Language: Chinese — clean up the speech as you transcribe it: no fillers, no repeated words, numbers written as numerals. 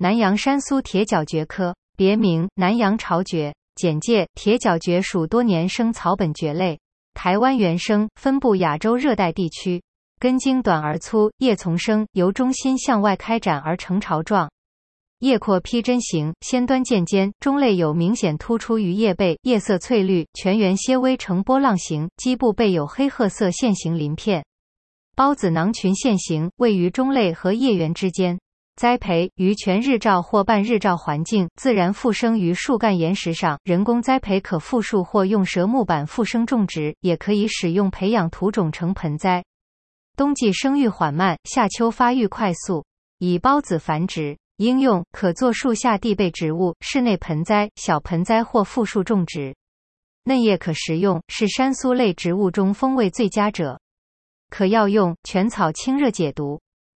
南洋山苏铁角蕨科，别名南洋巢蕨。简介：铁角蕨属多年生草本蕨类，台湾原生，分布亚洲热带地区。根茎短而粗，叶丛生，由中心向外开展而成巢状。叶阔披针形，先端渐尖，中肋有明显突出于叶背，叶色翠绿，全缘些微呈波浪形，基部背有黑褐色线形鳞片。孢子囊群线形，位于中肋和叶缘之间。栽培于全日照或半日照环境，自然附生于树干岩石上。人工栽培可复树或用蛇木板附生种植，也可以使用培养土种成盆栽。冬季生育缓慢，夏秋发育快速，以孢子繁殖。应用可做树下地被植物、室内盆栽、小盆栽或复树种植。嫩叶可食用，是山苏类植物中风味最佳者。可药用，全草清热解毒。